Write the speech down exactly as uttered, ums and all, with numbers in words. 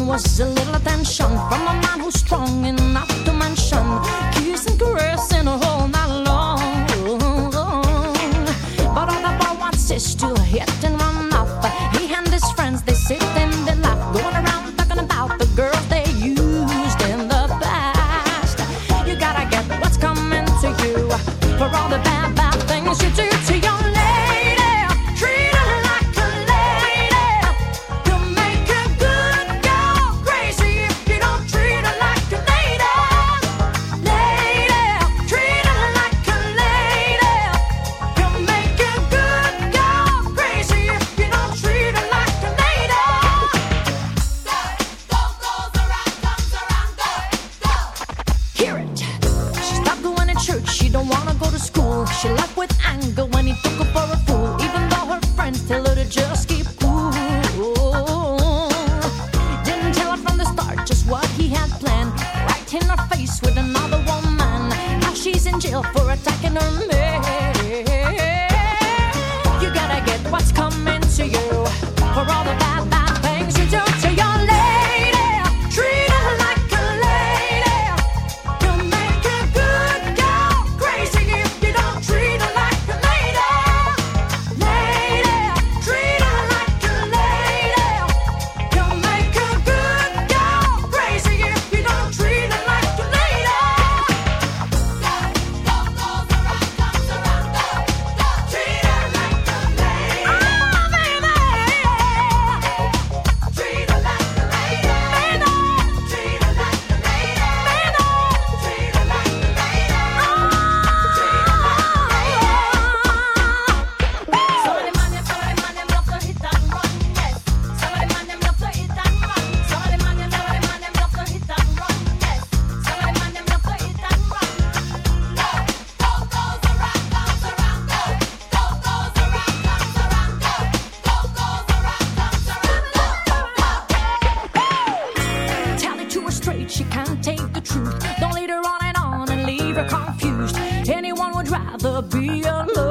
was a little attention from a man who's strong enough to mention kiss and caress in a whole night long. But all the boy wants is to hit and run off. He and his friends, they sit and they laugh, going around talking about the girls they used in the past. You gotta get what's coming to you for all the bad, bad things you do to your lady. Treat her like a lady. You'll make a good girl crazy if you don't treat her like a lady. Lady, treat her like a lady. You'll make a good girl crazy if you don't treat her like a lady. Go, goes around, comes around, go, go. Hear it. She stopped going to church. She don't wanna go to school. She left with anger when he took her for a fool. Even though her friends tell her to just keep cool. Didn't tell her from the start just what he had planned. Right in her face with another woman. Now she's in jail for attacking her man. You gotta get what's coming to you for all the bad, bad things you do to your lady. Treat her like a lady. You'll make a good girl crazy if you don't treat her like a lady. Lady, treat her like a lady. You'll make a good girl crazy if you don't treat her like a lady. Go, go, goes around, comes around, go, go. Treat her like a lady. Oh, baby. Treat her like a lady. Treat her like a lady. Treat her like a lady. Treat her like a lady. Some of the man, them, some of the man, them love to hit and run, yes. Some of the man, them love to hit and run. Some of the man, them, some of the man, them love to hit and run, yes. Some of the man, them love to hit and run. Go, go, goes around, comes around, go. Go, goes around, comes around, go. Go, goes around, comes around, go. Tell it to her straight, she can't take the truth. Don't lead her on and on and leave her confused. Anyone would rather be alone.